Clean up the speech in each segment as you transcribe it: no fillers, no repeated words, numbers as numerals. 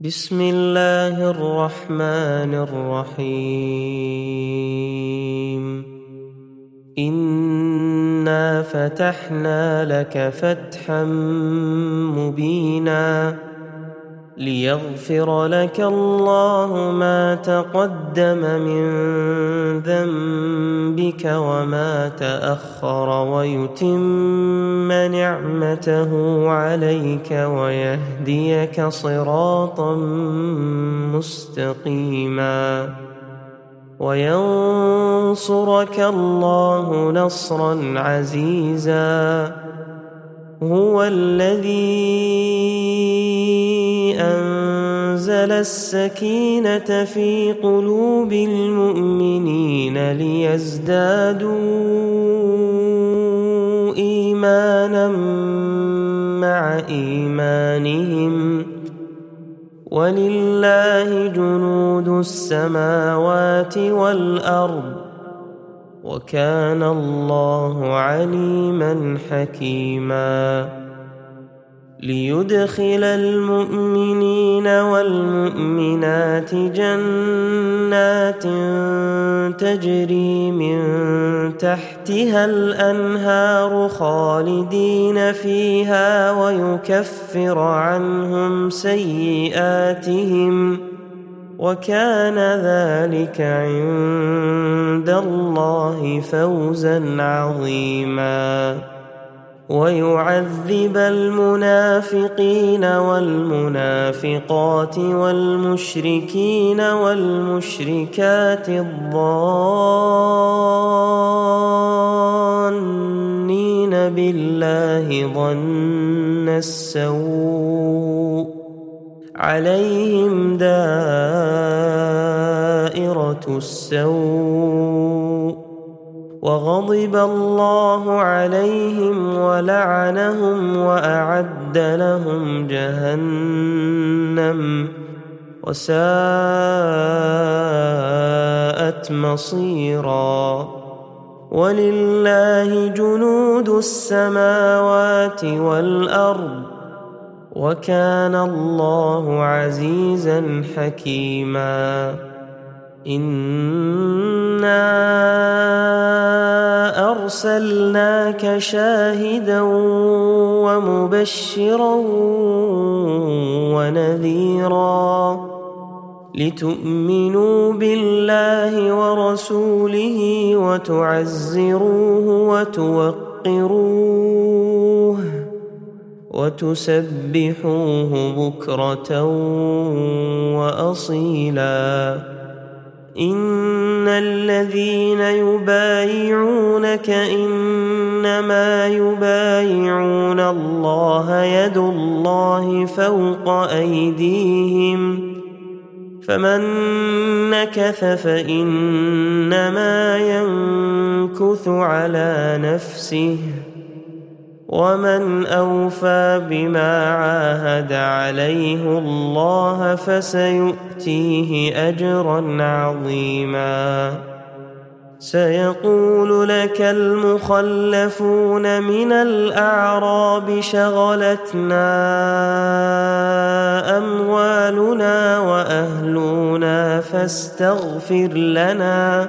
بسم الله الرحمن الرحيم. إنا فتحنا لك فتحا مبينا ليغفر لك الله ما تقدم من ذنبك وما تأخر ويتم نعمته عليك ويهديك صراطا مستقيما وينصرك الله نصرا عزيزا. هو الذي أنزل السكينة في قلوب المؤمنين ليزدادوا إيمانا مع إيمانهم ولله جنود السماوات والأرض وكان الله عليما حكيما. ليدخل المؤمنين والمؤمنات جنات تجري من تحتها الأنهار خالدين فيها ويكفر عنهم سيئاتهم وكان ذلك عند الله فوزا عظيما. ويعذب المنافقين والمنافقات والمشركين والمشركات الظانين بالله ظن السوء عليهم دائرة السوء وغضب الله عليهم ولعنهم وأعد لهم جهنم وساءت مصيرا. ولله جنود السماوات والأرض وكان الله عزيزا حكيما. إنا أرسلناك شاهدا ومبشرا ونذيرا لتؤمنوا بالله ورسوله وتعزروه وتوقروه وتسبحوه بكرة وأصيلا. إن الذين يبايعونك إنما يبايعون الله يد الله فوق أيديهم فمن نكث فإنما ينكث على نفسه ومن أوفى بما عاهد عليه الله فسيؤتيه أجرا عظيما. سيقول لك المخلفون من الأعراب شغلتنا أموالنا وأهلنا فاستغفر لنا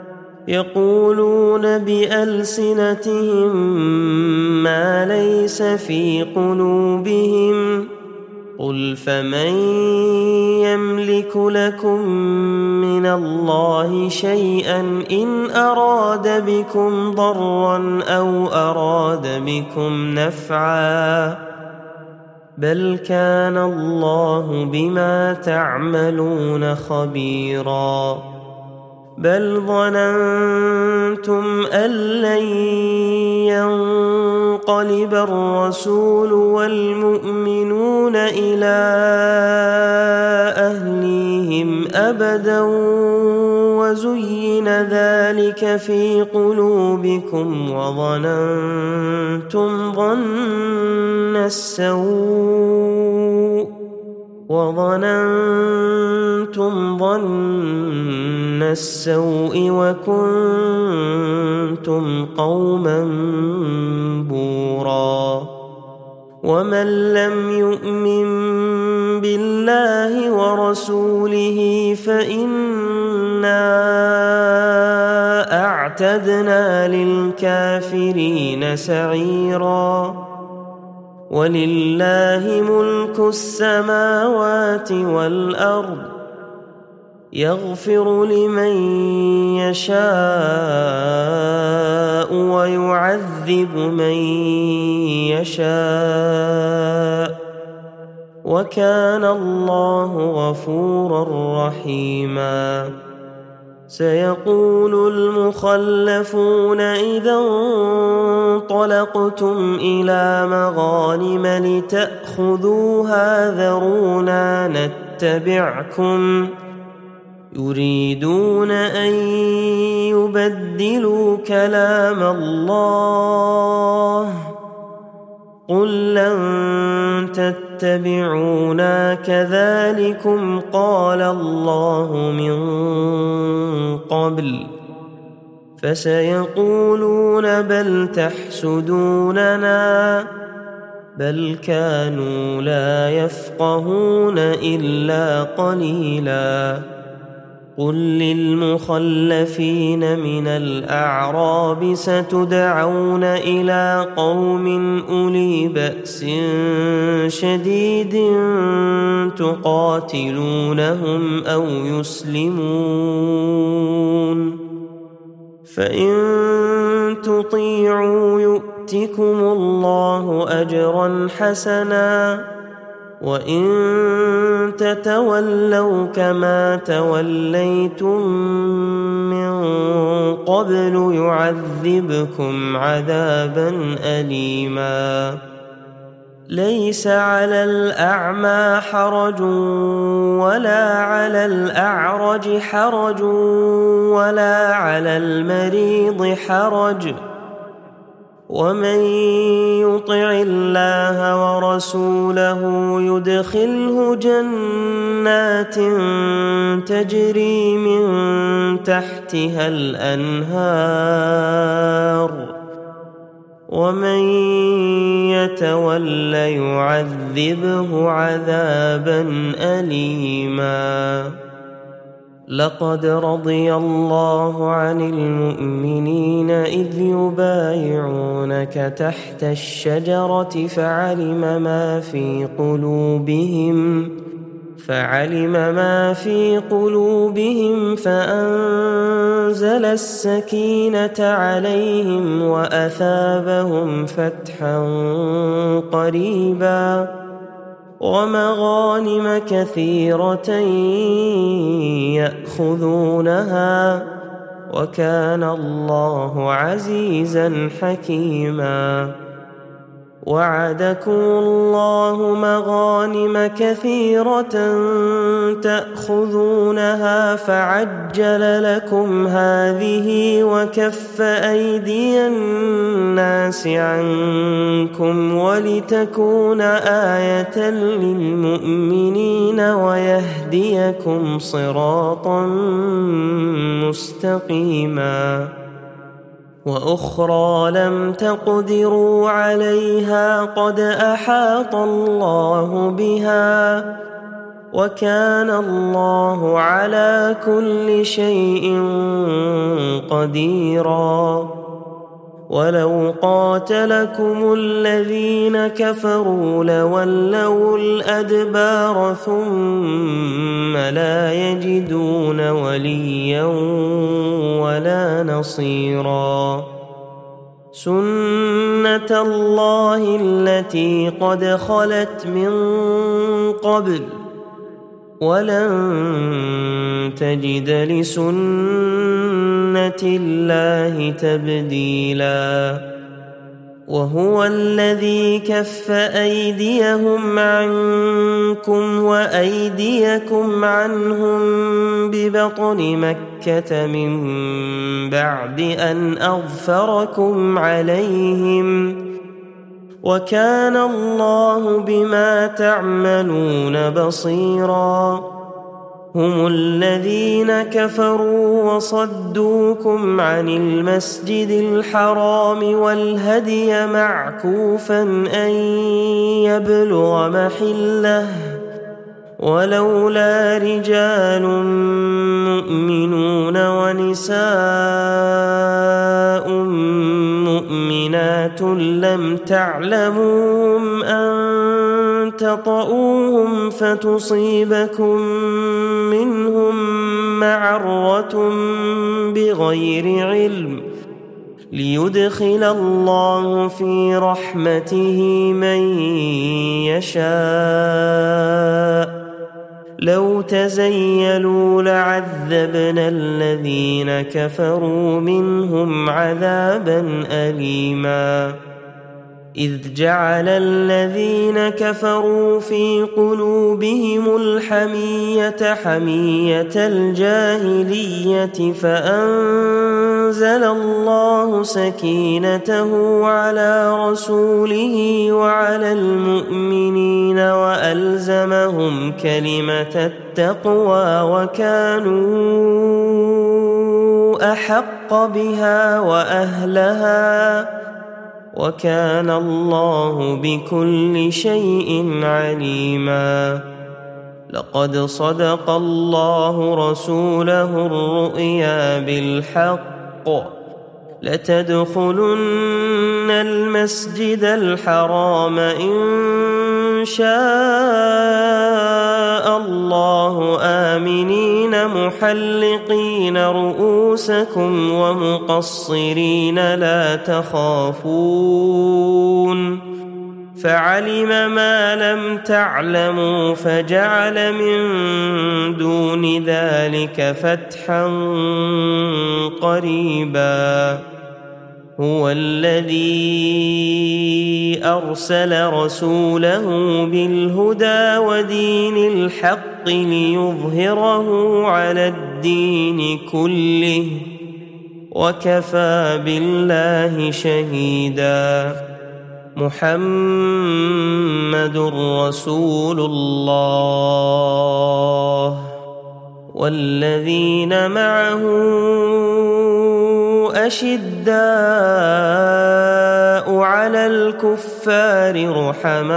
يقولون بألسنتهم ما ليس في قلوبهم قل فمن يملك لكم من الله شيئا إن أراد بكم ضرا أو أراد بكم نفعا بل كان الله بما تعملون خبيرا. بل ظننتم أن لن ينقلب الرسول والمؤمنون إلى أهليهم أبدا وزين ذلك في قلوبكم وظننتم ظن السوء وكنتم قوما بورا. ومن لم يؤمن بالله الله ورسوله فإنا أعتدنا للكافرين سعيرا. ولله ملك السماوات والأرض يغفر لمن يشاء ويعذب من يشاء وكان الله غفورا رحيما. سيقول المخلفون إذا انطلقتم إلى مغانم لتأخذوها ذرونا نتبعكم يريدون أن يبدلوا كلام الله قل لن تتبعونا كذلكم قال الله من قبل فسيقولون بل تحسدوننا بل كانوا لا يفقهون إلا قليلا. قل للمخلفين من الأعراب ستدعون إلى قوم أولي بأس شديد تقاتلونهم أو يسلمون فإن تطيعوا يؤتكم الله أجرا حسنا وإن تتولوا كما توليتم من قبل يعذبكم عذابا أليما. ليس على الأعمى حرج ولا على الأعرج حرج ولا على المريض حرج ومن يطع الله ورسوله يدخله جنات تجري من تحتها الأنهار ومن يتول يعذبه عذابا أليما. لقد رضي الله عن المؤمنين إذ يبايعونك تحت الشجرة فعلم ما في قلوبهم فأنزل السكينة عليهم وأثابهم فتحا قريبا ومغانم كثيرة يأخذونها وكان الله عزيزا حكيما. وعدكم الله مغانم كثيرة تأخذونها فعجل لكم هذه وكف أيدي الناس عنكم ولتكون آية للمؤمنين ويهديكم صراطا مستقيما. وأخرى لم تقدروا عليها قد أحاط الله بها وكان الله على كل شيء قديرا. ولو قاتلكم الذين كفروا لولوا الأدبار ثم لا يجدون وليا ولا نصيرا. سنة الله التي قد خلت من قبل ولن تجد لسنة الله تبديلا. وهو الذي كف أيديهم عنكم وأيديكم عنهم ببطن مكة من بعد أن أظفركم عليهم وكان الله بما تعملون بصيرا. هم الذين كفروا وصدوكم عن المسجد الحرام والهدي معكوفا أن يبلغ محله ولولا رجال مؤمنون ونساء مؤمنات لم تعلموهم أن تطؤوهم فتصيبكم منهم معرة بغير علم ليدخل الله في رحمته من يشاء لو تزيلوا لعذبنا الذين كفروا منهم عذابا أليما إذ جعل الذين كفروا في قلوبهم الحمية حمية الجاهلية فأنزل الله سكينته على رسوله وعلى المؤمنين وألزمهم كلمة التقوى وكانوا أحق بها وأهلها وكان الله بكل شيء عليما لقد صدق الله رسوله الرؤيا بالحق لتدخلن المسجد الحرام إن شاء الله آمنين محلقين رؤوسكم ومقصرين لا تخافون فعلم ما لم تعلموا فجعل من دون ذلك فتحا قريبا هو الذي أرسل رسوله بالهدى ودين الحق ليظهره على الدين كله وكفى بالله شهيدا محمد رسول الله والذين معه أشداء على الكفار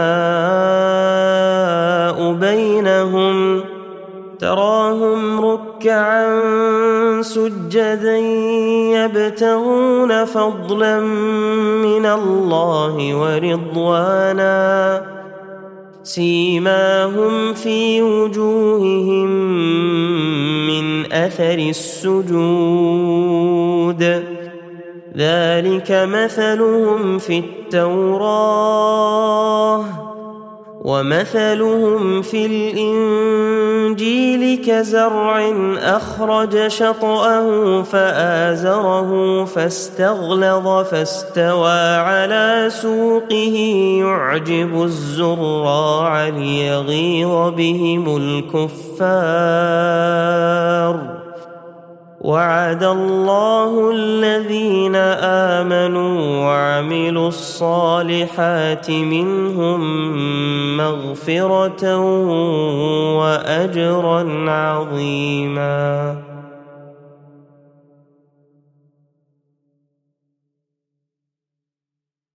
رحماء بينهم تراهم ركعا سجدا يبتغون فضلا من الله ورضوانا سيماهم في وجوههم من أثر السجود ذلك مثلهم في التوراة ومثلهم في الإنجيل كزرع أخرج شطأه فآزره فاستغلظ فاستوى على سوقه يعجب الزراع ليغيظ بهم الكفار وعد الله الذين آمنوا وعملوا الصالحات منهم مغفرة وأجرا عظيما.